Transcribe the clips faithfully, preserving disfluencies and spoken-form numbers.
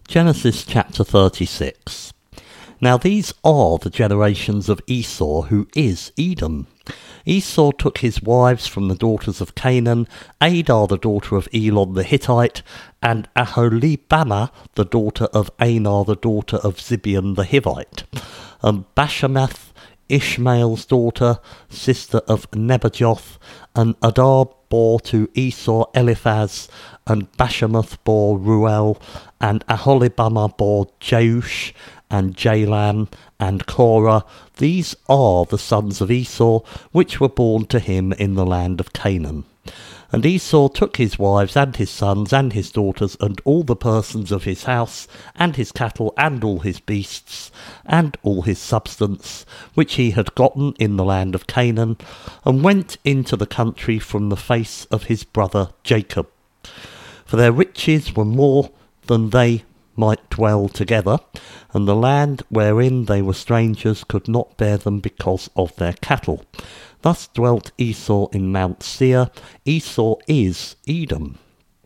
Genesis chapter thirty-six. Now these are the generations of Esau, who is Edom. Esau took his wives from the daughters of Canaan, Adar the daughter of Elon the Hittite, and Aholibamah the daughter of Anar the daughter of Zibeon the Hivite, and Bashemath, Ishmael's daughter, sister of Nebajoth, and Adar bore to Esau Eliphaz, and Bashemath bore Ruel, and Aholibamah bore Jeush, and Jalam, and Korah. These are the sons of Esau, which were born to him in the land of Canaan. And Esau took his wives, and his sons, and his daughters, and all the persons of his house, and his cattle, and all his beasts, and all his substance, which he had gotten in the land of Canaan, and went into the country from the face of his brother Jacob. For their riches were more than they might dwell together, and the land wherein they were strangers could not bear them because of their cattle. Thus dwelt Esau in Mount Seir. Esau is Edom.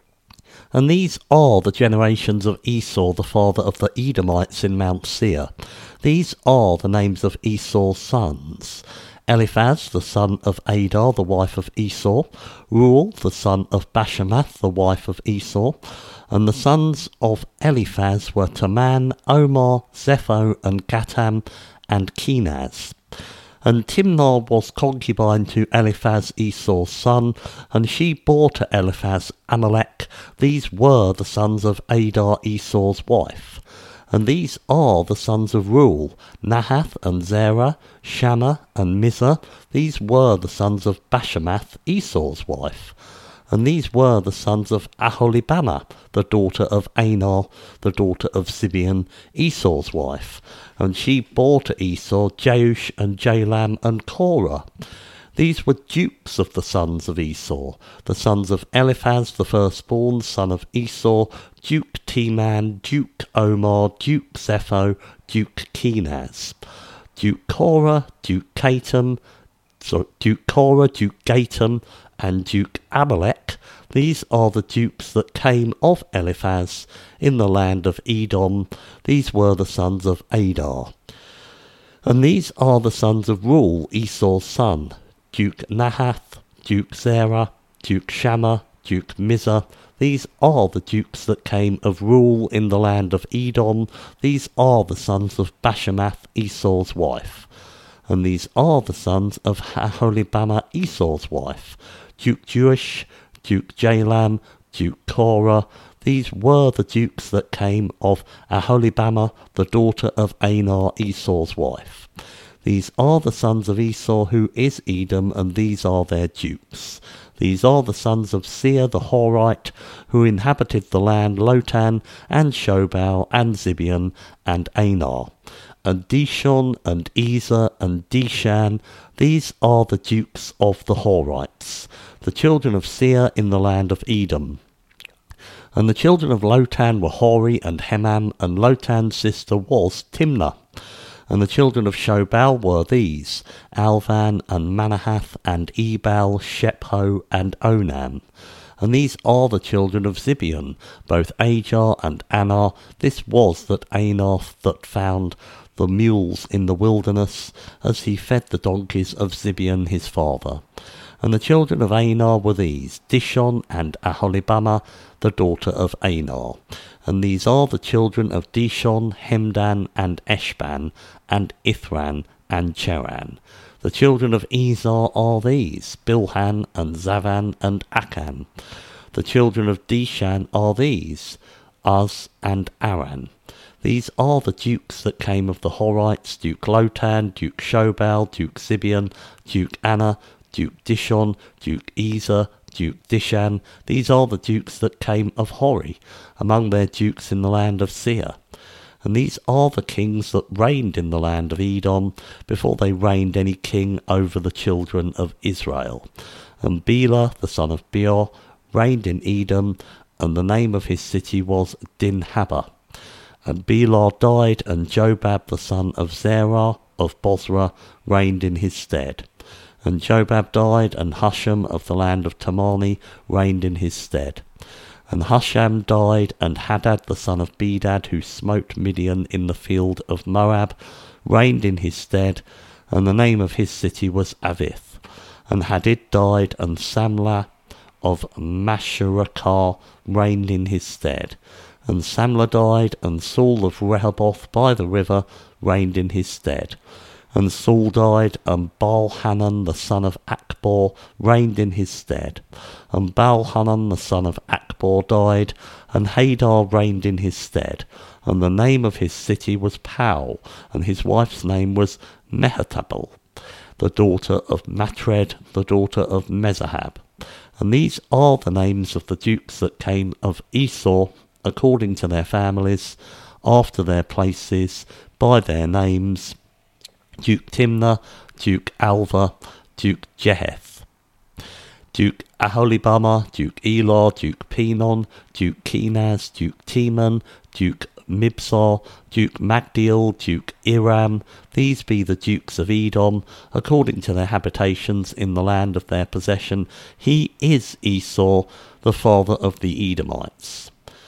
And these are the generations of Esau, the father of the Edomites in Mount Seir. These are the names of Esau's sons: Eliphaz, the son of Adar, the wife of Esau; Ruel, the son of Bashemath, the wife of Esau. And the sons of Eliphaz were Teman, Omar, Zepho, and Gatam, and Kenaz. And Timnah was concubine to Eliphaz, Esau's son, and she bore to Eliphaz Amalek. These were the sons of Adar, Esau's wife. And these are the sons of Ruel: Nahath, and Zerah, Shammah, and Mizah. These were the sons of Bashemath, Esau's wife. And these were the sons of Aholibamah, the daughter of Anar, the daughter of Zibeon, Esau's wife. And she bore to Esau Jeush, and Jalam, and Korah. These were dukes of the sons of Esau: the sons of Eliphaz, the firstborn, son of Esau, Duke Teman, Duke Omar, Duke Zepho, Duke Kenaz, Duke Korah, Duke Gatam, sorry, Duke Korah, Duke Gatam, and Duke Amalek. These are the dukes that came of Eliphaz in the land of Edom. These were the sons of Adar. And these are the sons of Ruel, Esau's son: Duke Nahath, Duke Zerah, Duke Shammah, Duke Mizah. These are the dukes that came of Ruel in the land of Edom. These are the sons of Bashemath, Esau's wife. And these are the sons of Aholibamah, Esau's wife: Duke Jeush, Duke Jalam, Duke Korah. These were the dukes that came of Aholibamah, the daughter of Anar, Esau's wife. These are the sons of Esau, who is Edom, and these are their dukes. These are the sons of Seir the Horite, who inhabited the land: Lotan, and Shobal, and Zibeon, and Anar, and Dishon, and Ezer, and Dishan. These are the dukes of the Horites, the children of Seir in the land of Edom. And the children of Lotan were Hori and Hemam, and Lotan's sister was Timnah. And the children of Shobal were these: Alvan, and Manahath, and Ebal, Shepho, and Onam. And these are the children of Zibeon, both Ajar and Anar. This was that Anath that found the mules in the wilderness, as he fed the donkeys of Zibeon his father. And the children of Anar were these: Dishon, and Aholibamah, the daughter of Anar. And these are the children of Dishon: Hemdan, and Eshban, and Ithran, and Cheran. The children of Ezer are these: Bilhan, and Zavan, and Akan. The children of Dishan are these: Uz, and Aran. These are the dukes that came of the Horites: Duke Lotan, Duke Shobal, Duke Zibeon, Duke Anna, Duke Dishon, Duke Ezer, Duke Dishan. These are the dukes that came of Hori, among their dukes in the land of Seir. And these are the kings that reigned in the land of Edom, before they reigned any king over the children of Israel. And Bela, the son of Beor, reigned in Edom, and the name of his city was Dinhabah. And Bela died, and Jobab, the son of Zerah of Bozrah, reigned in his stead. And Jobab died, and Husham of the land of Tamani reigned in his stead. And Husham died, and Hadad the son of Bedad, who smote Midian in the field of Moab, reigned in his stead, and the name of his city was Avith. And Hadid died, and Samlah of Masherakah reigned in his stead. And Samlah died, and Saul of Rehoboth by the river reigned in his stead. And Saul died, and Baal-Hanan the son of Achbor reigned in his stead. And Baal-Hanan the son of Achbor died, and Hadar reigned in his stead. And the name of his city was Pau, and his wife's name was Mehetabel, the daughter of Matred, the daughter of Mezahab. And these are the names of the dukes that came of Esau, according to their families, after their places, by their names: Duke Timnah, Duke Alva, Duke Jeheth, Duke Aholibamah, Duke Elah, Duke Pinon, Duke Kenaz, Duke Teman, Duke Mibsar, Duke Magdiel, Duke Iram. These be the dukes of Edom, according to their habitations in the land of their possession. He is Esau, the father of the Edomites.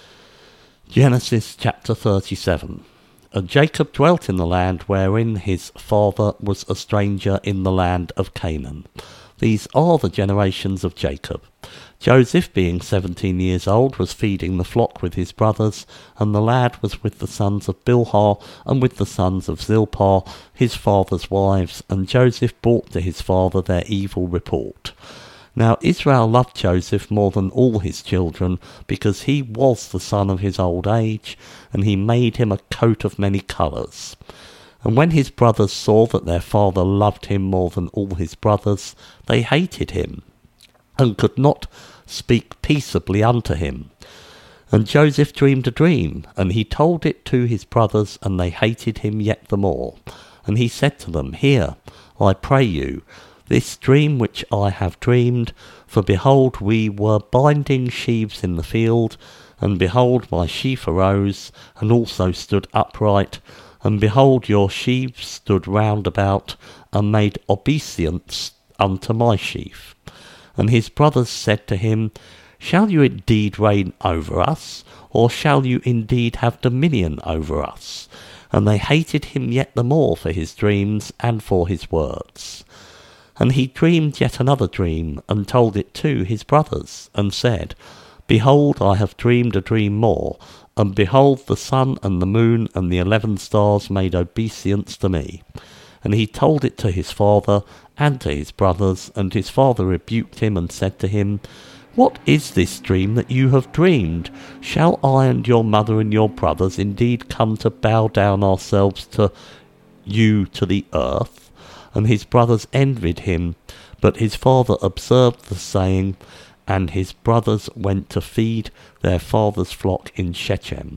Genesis chapter thirty-seven. And Jacob dwelt in the land wherein his father was a stranger in the land of Canaan. These are the generations of Jacob. Joseph, being seventeen years old, was feeding the flock with his brothers, and the lad was with the sons of Bilhah, and with the sons of Zilpah, his father's wives, and Joseph brought to his father their evil report. Now Israel loved Joseph more than all his children, because he was the son of his old age, and he made him a coat of many colours. And when his brothers saw that their father loved him more than all his brothers, they hated him, and could not speak peaceably unto him. And Joseph dreamed a dream, and he told it to his brothers, and they hated him yet the more. And he said to them, Hear, I pray you, this dream which I have dreamed, for behold, we were binding sheaves in the field, and behold, my sheaf arose, and also stood upright, and behold, your sheaves stood round about, and made obeisance unto my sheaf. And his brothers said to him, Shall you indeed reign over us, or shall you indeed have dominion over us? And they hated him yet the more for his dreams and for his words. And he dreamed yet another dream, and told it to his brothers, and said, Behold, I have dreamed a dream more, and behold, the sun and the moon and the eleven stars made obeisance to me. And he told it to his father and to his brothers, and his father rebuked him, and said to him, What is this dream that you have dreamed? Shall I and your mother and your brothers indeed come to bow down ourselves to you to the earth? And his brothers envied him, but his father observed the saying, and his brothers went to feed their father's flock in Shechem.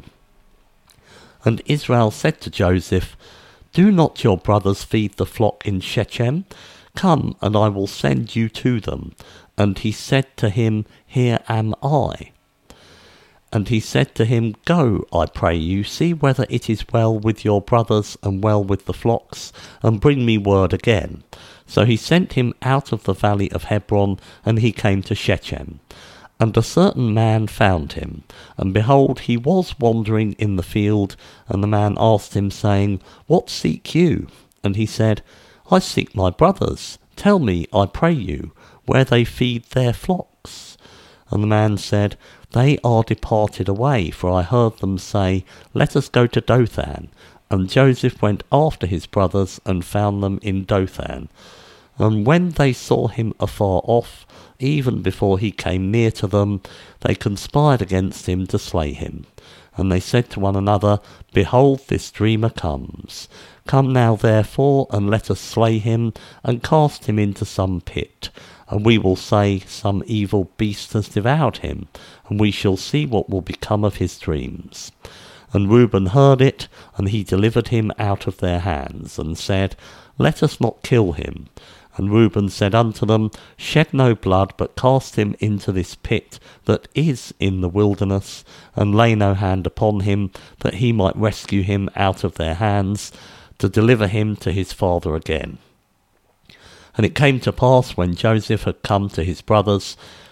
And Israel said to Joseph, Do not your brothers feed the flock in Shechem? Come, and I will send you to them. And he said to him, Here am I. And he said to him, Go, I pray you, see whether it is well with your brothers and well with the flocks, and bring me word again. So he sent him out of the valley of Hebron, and he came to Shechem. And a certain man found him, and behold, he was wandering in the field. And the man asked him, saying, What seek you? And he said, I seek my brothers. Tell me, I pray you, where they feed their flocks. And the man said, They are departed away, for I heard them say, Let us go to Dothan. And Joseph went after his brothers, and found them in Dothan. And when they saw him afar off, even before he came near to them, they conspired against him to slay him. And they said to one another, Behold, this dreamer comes. Come now therefore, and let us slay him, and cast him into some pit. And we will say, Some evil beast has devoured him, and we shall see what will become of his dreams. And Reuben heard it, and he delivered him out of their hands, and said, Let us not kill him. And Reuben said unto them, Shed no blood, but cast him into this pit that is in the wilderness, and lay no hand upon him, that he might rescue him out of their hands, to deliver him to his father again. And it came to pass, when Joseph had come to his brothers,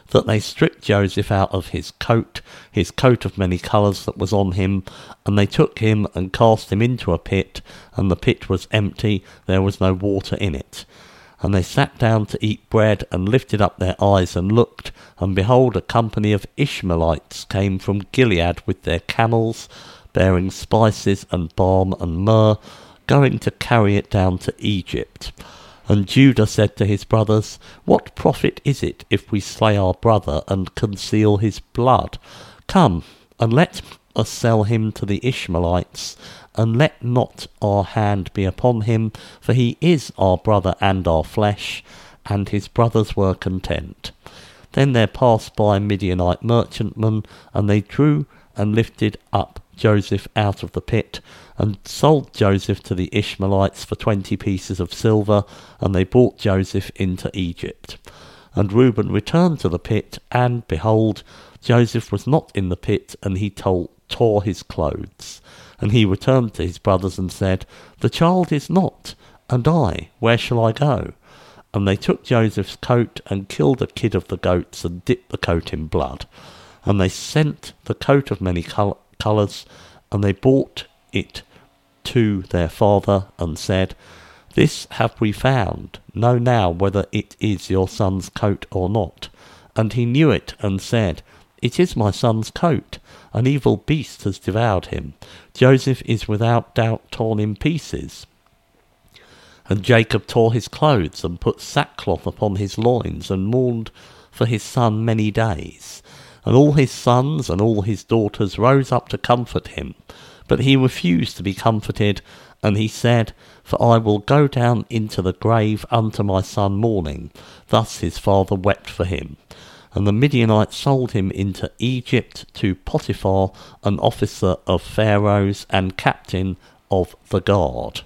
that they stripped Joseph out of his coat, his coat of many colours that was on him, and they took him and cast him into a pit, and the pit was empty, there was no water in it. And they sat down to eat bread, and lifted up their eyes and looked, and behold, a company of Ishmaelites came from Gilead with their camels, bearing spices and balm and myrrh, going to carry it down to Egypt. And Judah said to his brothers, What profit is it if we slay our brother and conceal his blood? Come, and let us sell him to the Ishmaelites, and let not our hand be upon him, for he is our brother and our flesh. And his brothers were content. Then there passed by Midianite merchantmen, and they drew and lifted up Joseph out of the pit, and sold Joseph to the Ishmaelites for twenty pieces of silver, and they brought Joseph into Egypt. And Reuben returned to the pit, and, behold, Joseph was not in the pit, and he told, tore his clothes. And he returned to his brothers and said, The child is not, and I, where shall I go? And they took Joseph's coat, and killed a kid of the goats, and dipped the coat in blood. And they sent the coat of many col- colours, and they brought it to their father, and said, This have we found. Know now whether it is your son's coat or not. And he knew it, and said, It is my son's coat. An evil beast has devoured him. Joseph is without doubt torn in pieces. And Jacob tore his clothes, and put sackcloth upon his loins, and mourned for his son many days. And all his sons and all his daughters rose up to comfort him. But he refused to be comforted, and he said, For I will go down into the grave unto my son mourning. Thus his father wept for him. And the Midianites sold him into Egypt to Potiphar, an officer of Pharaoh's and captain of the guard.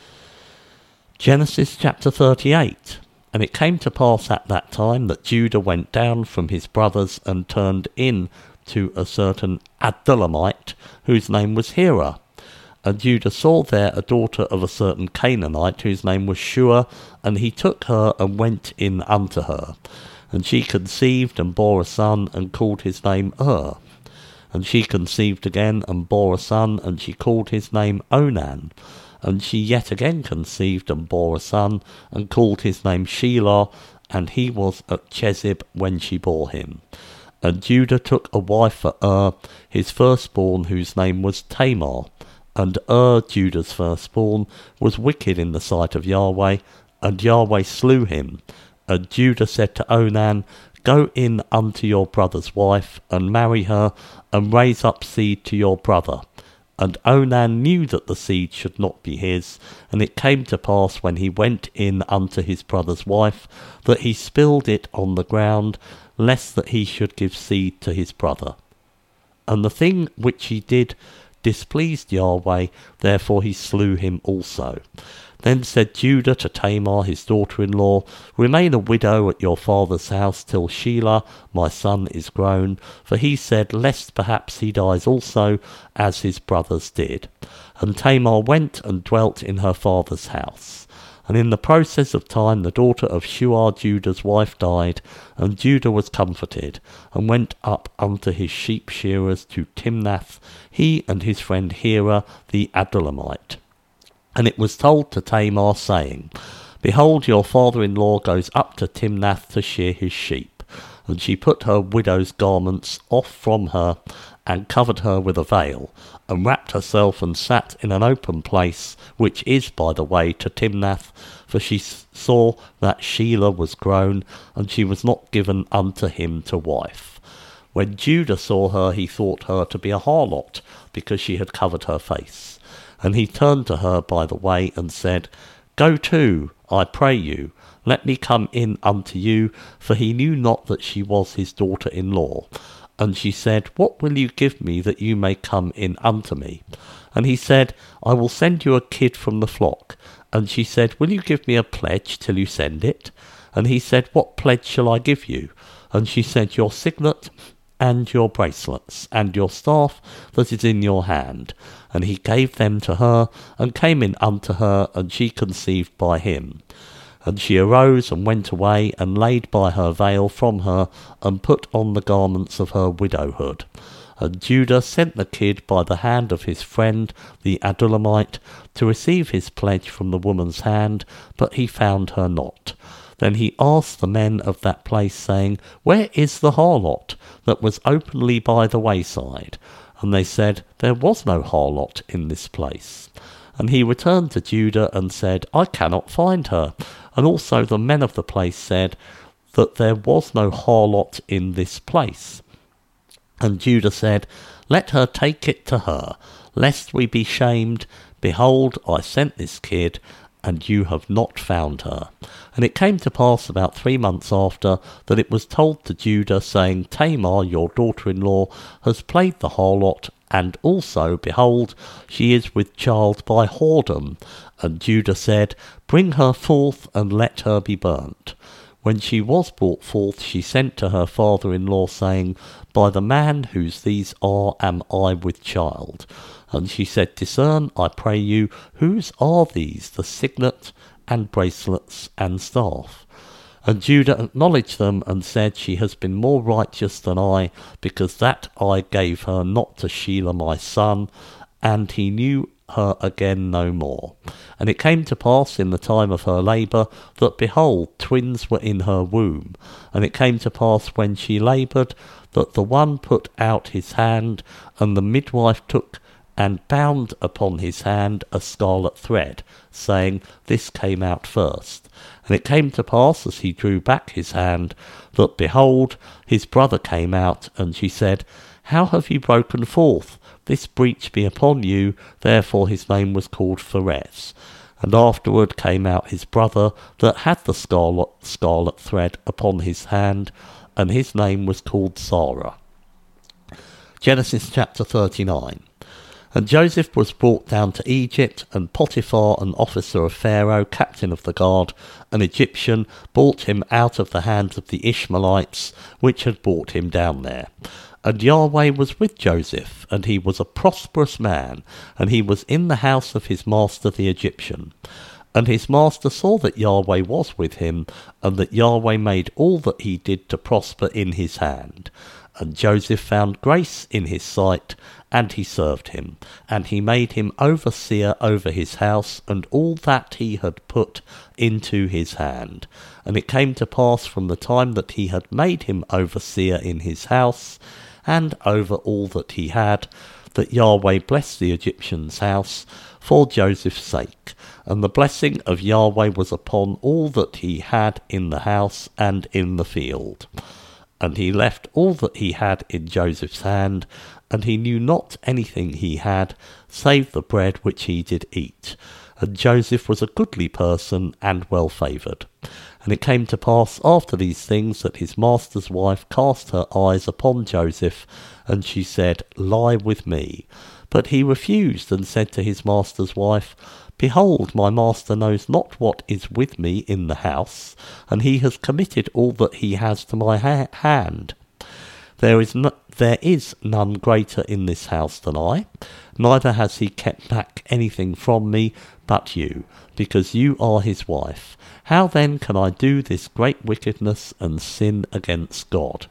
Genesis chapter thirty-eight. And it came to pass at that time that Judah went down from his brothers and turned in to a certain Adullamite, whose name was Hira. And Judah saw there a daughter of a certain Canaanite, whose name was Shua, and he took her and went in unto her. And she conceived and bore a son, and called his name Ur. And she conceived again and bore a son, and she called his name Onan. And she yet again conceived and bore a son, and called his name Shelah, and he was at Chezib when she bore him. And Judah took a wife for Ur, his firstborn, whose name was Tamar. And Ur, Judah's firstborn, was wicked in the sight of Yahweh, and Yahweh slew him. And Judah said to Onan, Go in unto your brother's wife, and marry her, and raise up seed to your brother. And Onan knew that the seed should not be his, and it came to pass when he went in unto his brother's wife, that he spilled it on the ground, lest that he should give seed to his brother. And the thing which he did displeased Yahweh, therefore he slew him also. Then said Judah to Tamar his daughter-in-law, Remain a widow at your father's house till Shelah my son is grown, for he said, Lest perhaps he dies also, as his brothers did. And Tamar went and dwelt in her father's house. And in the process of time the daughter of Shua Judah's wife died, and Judah was comforted, and went up unto his sheep shearers to Timnath, he and his friend Hira the Adullamite. And it was told to Tamar, saying, Behold, your father-in-law goes up to Timnath to shear his sheep. And she put her widow's garments off from her, and covered her with a veil, and wrapped herself, and sat in an open place, which is by the way to Timnath, for she saw that Shelah was grown, and she was not given unto him to wife. When Judah saw her, he thought her to be a harlot, because she had covered her face. And he turned to her by the way, and said, Go to, I pray you, let me come in unto you, for he knew not that she was his daughter-in-law. And she said, What will you give me that you may come in unto me? And he said, I will send you a kid from the flock. And she said, Will you give me a pledge till you send it? And he said, What pledge shall I give you? And she said, Your signet, and your bracelets, and your staff that is in your hand. And he gave them to her, and came in unto her, and she conceived by him. And she arose and went away, and laid by her veil from her, and put on the garments of her widowhood. And Judah sent the kid by the hand of his friend the Adullamite to receive his pledge from the woman's hand, but he found her not. Then he asked the men of that place, saying, Where is the harlot that was openly by the wayside? And they said, There was no harlot in this place. And he returned to Judah and said, I cannot find her. And also the men of the place said that there was no harlot in this place. And Judah said, Let her take it to her, lest we be shamed. Behold, I sent this kid, and you have not found her. And it came to pass about three months after, that it was told to Judah, saying, Tamar, your daughter-in-law, has played the harlot, and also, behold, she is with child by whoredom. And Judah said, Bring her forth, and let her be burnt. When she was brought forth, she sent to her father-in-law, saying, By the man whose these are am I with child. And she said, Discern, I pray you, whose are these, the signet, and bracelets, and staff? And Judah acknowledged them, and said, She has been more righteous than I, because that I gave her not to Shelah my son. And he knew her again no more. And it came to pass in the time of her labour, that, behold, twins were in her womb. And it came to pass when she laboured, that the one put out his hand, and the midwife took and bound upon his hand a scarlet thread, saying, This came out first. And it came to pass, as he drew back his hand, that, behold, his brother came out, and she said, How have you broken forth? This breach be upon you. Therefore his name was called Pharez. And afterward came out his brother, that had the scarlet, scarlet thread upon his hand, and his name was called Sarah. Genesis chapter thirty-nine. And Joseph was brought down to Egypt, and Potiphar, an officer of Pharaoh, captain of the guard, an Egyptian, brought him out of the hands of the Ishmaelites, which had brought him down there. And Yahweh was with Joseph, and he was a prosperous man, and he was in the house of his master the Egyptian. And his master saw that Yahweh was with him, and that Yahweh made all that he did to prosper in his hand. And Joseph found grace in his sight, and he served him. And he made him overseer over his house, and all that he had put into his hand. And it came to pass from the time that he had made him overseer in his house, and over all that he had, that Yahweh blessed the Egyptian's house for Joseph's sake. And the blessing of Yahweh was upon all that he had in the house and in the field. And he left all that he had in Joseph's hand, and he knew not anything he had, save the bread which he did eat. And Joseph was a goodly person, and well favoured. And it came to pass after these things, that his master's wife cast her eyes upon Joseph, and she said, Lie with me. But he refused, and said to his master's wife, Behold, my master knows not what is with me in the house, and he has committed all that he has to my ha- hand. There is, no, there is none greater in this house than I, neither has he kept back anything from me but you, because you are his wife. How then can I do this great wickedness and sin against God?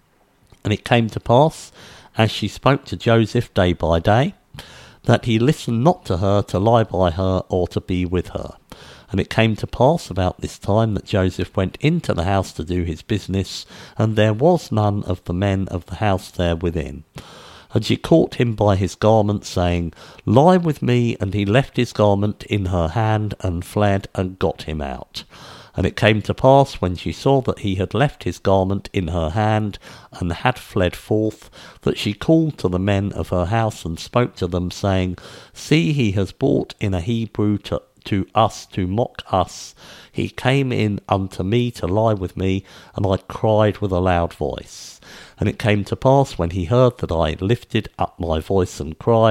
And it came to pass, as she spoke to Joseph day by day, that he listened not to her to lie by her or to be with her. And it came to pass about this time that Joseph went into the house to do his business, and there was none of the men of the house there within. And she caught him by his garment, saying, Lie with me. And he left his garment in her hand, and fled, and got him out. And it came to pass, when she saw that he had left his garment in her hand, and had fled forth, that she called to the men of her house, and spoke to them, saying, See, he has brought in a Hebrew to, to us to mock us. He came in unto me to lie with me, and I cried with a loud voice. And it came to pass, when he heard that I lifted up my voice and cried,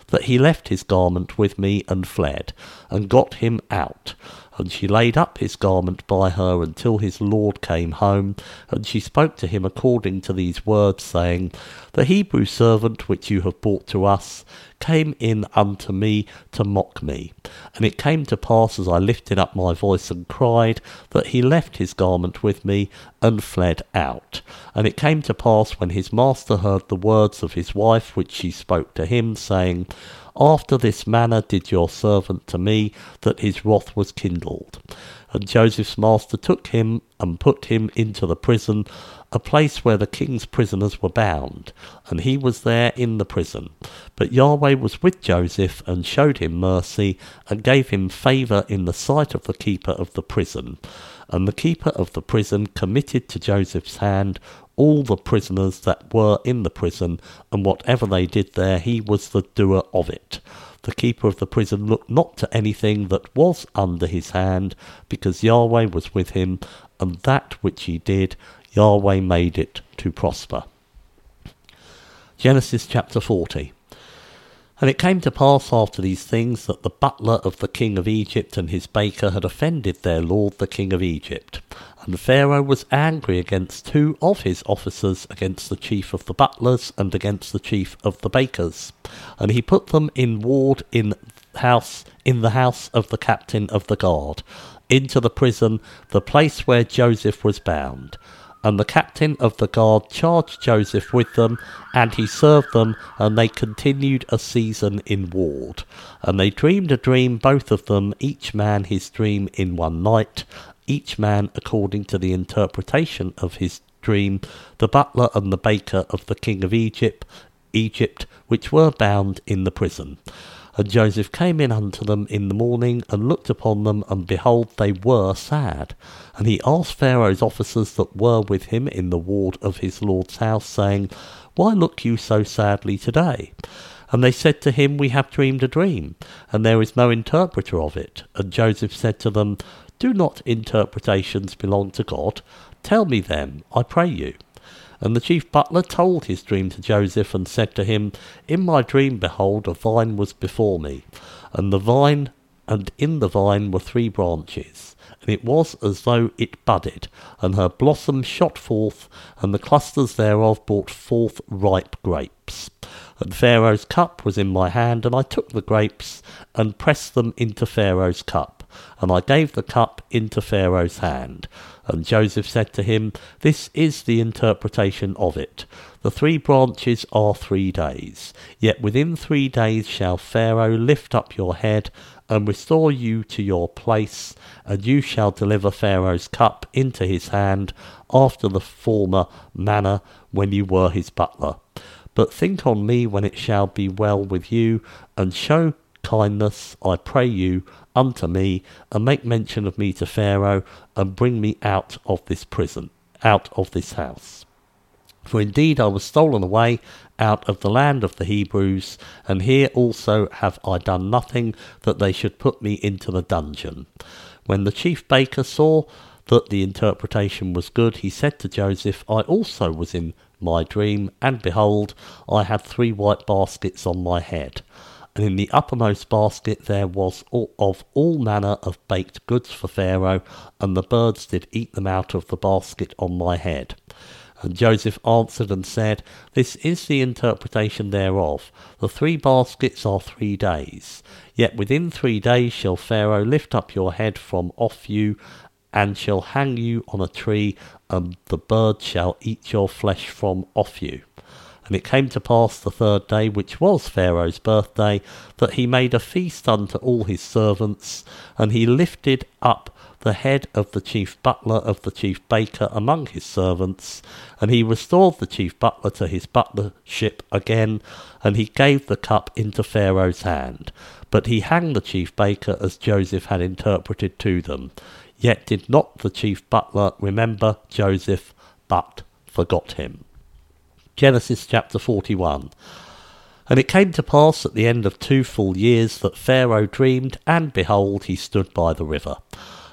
that he left his garment with me and fled, and got him out. And she laid up his garment by her until his lord came home, and she spoke to him according to these words, saying, The Hebrew servant which you have brought to us came in unto me to mock me. And it came to pass, as I lifted up my voice and cried, that he left his garment with me and fled out. And it came to pass, when his master heard the words of his wife which she spoke to him, saying, After this manner did your servant to me, that his wrath was kindled. And Joseph's master took him and put him into the prison, a place where the king's prisoners were bound, and he was there in the prison. But Yahweh was with Joseph, and showed him mercy, and gave him favour in the sight of the keeper of the prison. And the keeper of the prison committed to Joseph's hand all the prisoners that were in the prison, and whatever they did there, he was the doer of it. The keeper of the prison looked not to anything that was under his hand, because Yahweh was with him, and that which he did, Yahweh made it to prosper. Genesis chapter forty. And it came to pass after these things, that the butler of the king of Egypt and his baker had offended their lord the king of Egypt. And Pharaoh was angry against two of his officers, against the chief of the butlers and against the chief of the bakers. And he put them in ward in house in the house of the captain of the guard, into the prison, the place where Joseph was bound. And the captain of the guard charged Joseph with them, and he served them, and they continued a season in ward. And they dreamed a dream, both of them, each man his dream in one night, each man according to the interpretation of his dream, the butler and the baker of the king of Egypt, Egypt, which were bound in the prison. And Joseph came in unto them in the morning, and looked upon them, and behold, they were sad. And he asked Pharaoh's officers that were with him in the ward of his lord's house, saying, Why look you so sadly today? And they said to him, We have dreamed a dream, and there is no interpreter of it. And Joseph said to them, Do not interpretations belong to God? Tell me them, I pray you. And the chief butler told his dream to Joseph, and said to him, In my dream, behold, a vine was before me, and the vine, and in the vine were three branches, and it was as though it budded, and her blossom shot forth, and the clusters thereof brought forth ripe grapes. And Pharaoh's cup was in my hand, and I took the grapes, and pressed them into Pharaoh's cup, and I gave the cup into Pharaoh's hand. And Joseph said to him, This is the interpretation of it. The three branches are three days. Yet within three days shall Pharaoh lift up your head, and restore you to your place, and you shall deliver Pharaoh's cup into his hand, after the former manner when you were his butler. But think on me when it shall be well with you, and show kindness, I pray you, unto me, and make mention of me to Pharaoh, and bring me out of this prison, out of this house. For indeed I was stolen away out of the land of the Hebrews, and here also have I done nothing that they should put me into the dungeon. When the chief baker saw that the interpretation was good, he said to Joseph, I also was in my dream, and behold, I had three white baskets on my head. And in the uppermost basket there was all, of all manner of baked goods for Pharaoh, and the birds did eat them out of the basket on my head. And Joseph answered and said, This is the interpretation thereof. The three baskets are three days. Yet within three days shall Pharaoh lift up your head from off you, and shall hang you on a tree, and the birds shall eat your flesh from off you. And it came to pass the third day, which was Pharaoh's birthday, that he made a feast unto all his servants, and he lifted up the head of the chief butler of the chief baker among his servants, and he restored the chief butler to his butlership again, and he gave the cup into Pharaoh's hand. But he hanged the chief baker as Joseph had interpreted to them. Yet did not the chief butler remember Joseph, but forgot him. Genesis chapter forty-one. And it came to pass at the end of two full years that Pharaoh dreamed, and behold, he stood by the river.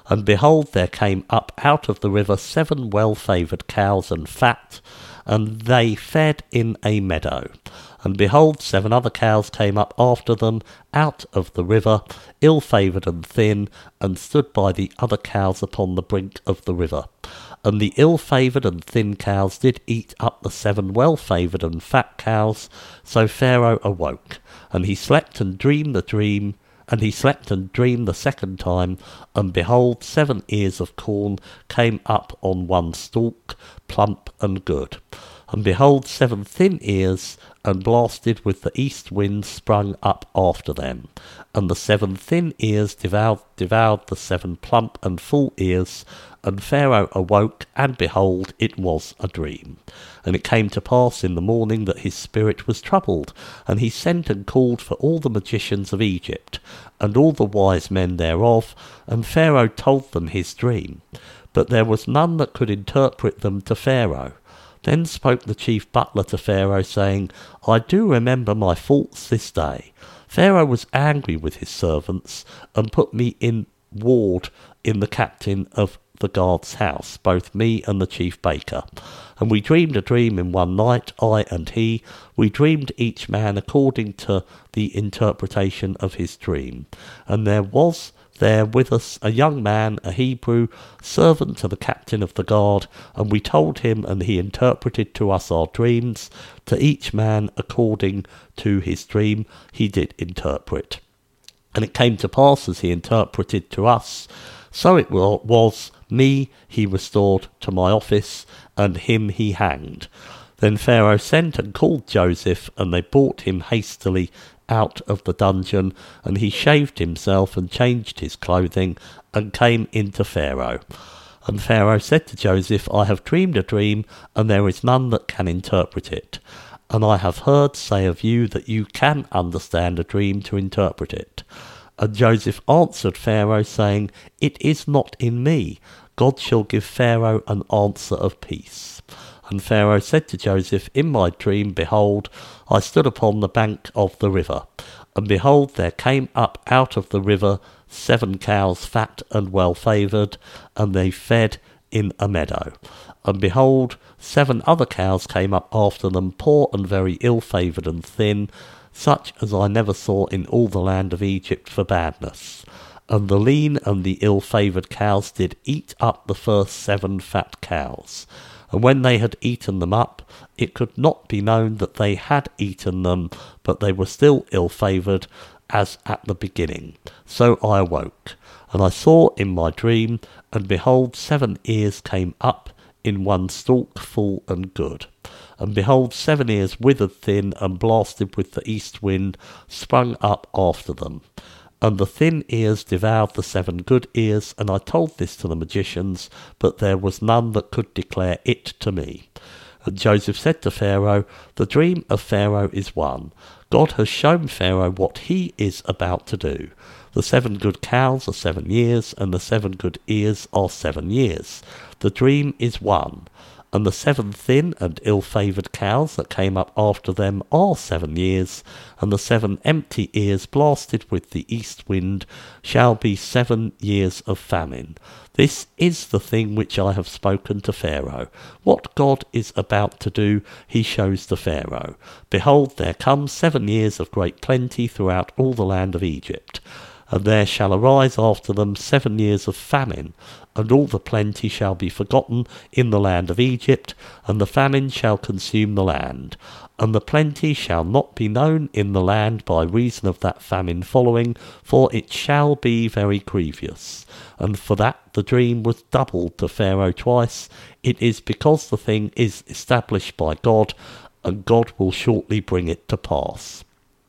And behold, there came up out of the river seven well-favoured cows and fat, and they fed in a meadow. And behold, seven other cows came up after them out of the river, ill-favoured and thin, and stood by the other cows upon the brink of the river. And the ill-favoured and thin cows did eat up the seven well-favoured and fat cows. So Pharaoh awoke, and he slept and dreamed the dream, and he slept and dreamed the second time, and behold, seven ears of corn came up on one stalk, plump and good. And behold, seven thin ears, and blasted with the east wind, sprung up after them. And the seven thin ears devoured, devoured the seven plump and full ears. And Pharaoh awoke, and behold, it was a dream. And it came to pass in the morning that his spirit was troubled, and he sent and called for all the magicians of Egypt, and all the wise men thereof, and Pharaoh told them his dream. But there was none that could interpret them to Pharaoh. Then spoke the chief butler to Pharaoh, saying, I do remember my faults this day. Pharaoh was angry with his servants, and put me in ward in the captain of the guard's house, both me and the chief baker. And we dreamed a dream in one night, I and he. We dreamed each man according to the interpretation of his dream. And there was there with us a young man, a Hebrew, servant to the captain of the guard, and we told him, and he interpreted to us our dreams. To each man according to his dream he did interpret. And it came to pass, as he interpreted to us, so it was, me he restored to my office, and him he hanged. Then Pharaoh sent and called Joseph, and they brought him hastily out of the dungeon, and he shaved himself and changed his clothing, and came into Pharaoh. And Pharaoh said to Joseph, I have dreamed a dream, and there is none that can interpret it. And I have heard say of you that you can understand a dream to interpret it. And Joseph answered Pharaoh, saying, It is not in me. God shall give Pharaoh an answer of peace. And Pharaoh said to Joseph, In my dream, behold, I stood upon the bank of the river, and behold, there came up out of the river seven cows fat and well-favoured, and they fed in a meadow. And behold, seven other cows came up after them, poor and very ill-favoured and thin, such as I never saw in all the land of Egypt for badness. And the lean and the ill-favoured cows did eat up the first seven fat cows. And when they had eaten them up, it could not be known that they had eaten them, but they were still ill-favoured, as at the beginning. So I awoke, and I saw in my dream, and behold, seven ears came up in one stalk full and good. And behold, seven ears withered thin, and blasted with the east wind, sprung up after them. And the thin ears devoured the seven good ears, and I told this to the magicians, but there was none that could declare it to me. And Joseph said to Pharaoh, The dream of Pharaoh is one. God has shown Pharaoh what he is about to do. The seven good cows are seven years, and the seven good ears are seven years. The dream is one. And the seven thin and ill-favoured cows that came up after them are seven years, and the seven empty ears blasted with the east wind shall be seven years of famine. This is the thing which I have spoken to Pharaoh. What God is about to do, he shows to Pharaoh. Behold, there come seven years of great plenty throughout all the land of Egypt. And there shall arise after them seven years of famine, and all the plenty shall be forgotten in the land of Egypt, and the famine shall consume the land. And the plenty shall not be known in the land by reason of that famine following, for it shall be very grievous. And for that the dream was doubled to Pharaoh twice. It is because the thing is established by God, and God will shortly bring it to pass.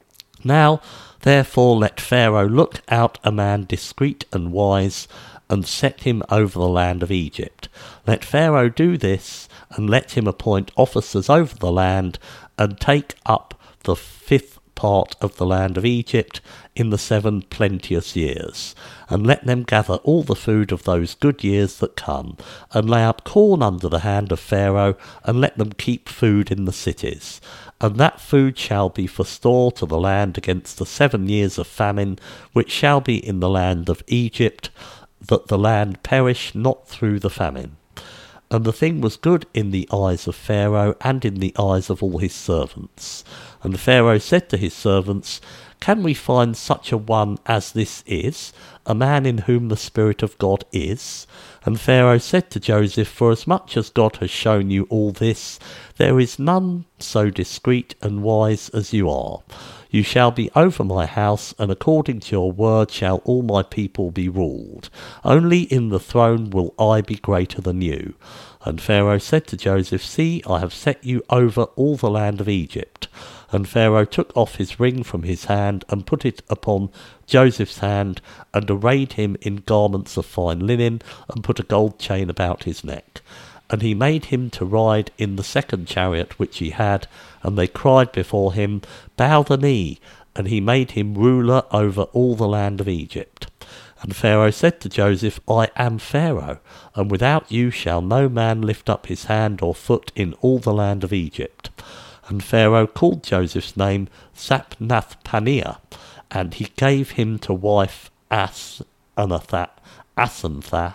Now, therefore, let Pharaoh look out a man discreet and wise, and set him over the land of Egypt. Let Pharaoh do this, and let him appoint officers over the land, and take up the fifth part of the land of Egypt in the seven plenteous years, and let them gather all the food of those good years that come, and lay up corn under the hand of Pharaoh, and let them keep food in the cities. And that food shall be for store to the land against the seven years of famine, which shall be in the land of Egypt. that the land perish not through the famine. And the thing was good in the eyes of Pharaoh and in the eyes of all his servants. And Pharaoh said to his servants, Can we find such a one as this is, a man in whom the Spirit of God is? And Pharaoh said to Joseph, Forasmuch as God has shown you all this, there is none so discreet and wise as you are. You shall be over my house, and according to your word shall all my people be ruled. Only in the throne will I be greater than you. And Pharaoh said to Joseph, See, I have set you over all the land of Egypt. And Pharaoh took off his ring from his hand, and put it upon Joseph's hand, and arrayed him in garments of fine linen, and put a gold chain about his neck. And he made him to ride in the second chariot which he had, and they cried before him, Bow the knee. And he made him ruler over all the land of Egypt. And Pharaoh said to Joseph, I am Pharaoh, and without you shall no man lift up his hand or foot in all the land of Egypt. And Pharaoh called Joseph's name Sapnath-Paneah, and he gave him to wife As-Anath, Asenath,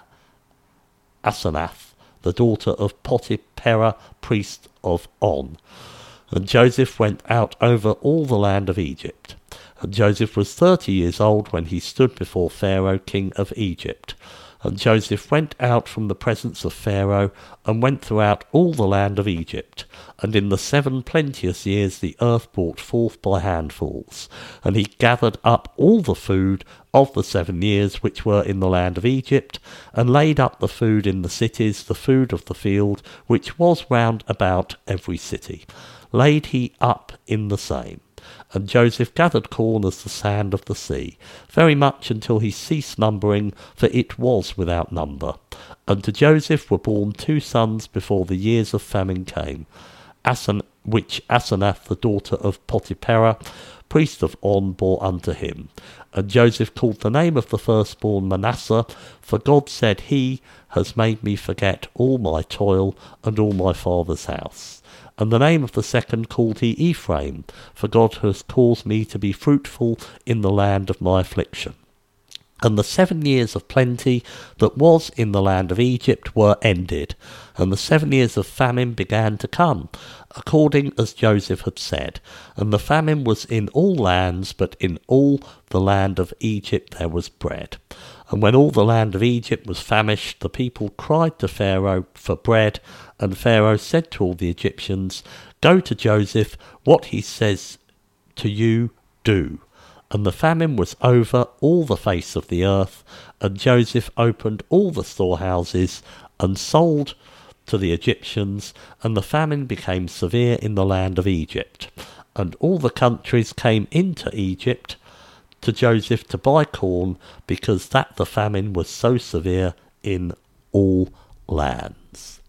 Asenath, the daughter of Potipherah, priest of On. And Joseph went out over all the land of Egypt. And Joseph was thirty years old when he stood before Pharaoh, king of Egypt. And Joseph went out from the presence of Pharaoh, and went throughout all the land of Egypt. And in the seven plenteous years the earth brought forth by handfuls. And he gathered up all the food of the seven years which were in the land of Egypt, and laid up the food in the cities, the food of the field, which was round about every city, laid he up in the same. And Joseph gathered corn as the sand of the sea, very much until he ceased numbering, for it was without number. And to Joseph were born two sons before the years of famine came, Asen, which Asenath the daughter of Potipherah, priest of On, bore unto him. And Joseph called the name of the firstborn Manasseh, for God said, He has made me forget all my toil and all my father's house. And the name of the second called he Ephraim, for God has caused me to be fruitful in the land of my affliction. And the seven years of plenty that was in the land of Egypt were ended, and the seven years of famine began to come, according as Joseph had said. And the famine was in all lands, but in all the land of Egypt there was bread. And when all the land of Egypt was famished, the people cried to Pharaoh for bread. And Pharaoh said to all the Egyptians, Go to Joseph, what he says to you, do. And the famine was over all the face of the earth, and Joseph opened all the storehouses, and sold to the Egyptians, and the famine became severe in the land of Egypt. And all the countries came into Egypt to Joseph to buy corn, because that the famine was so severe in all lands.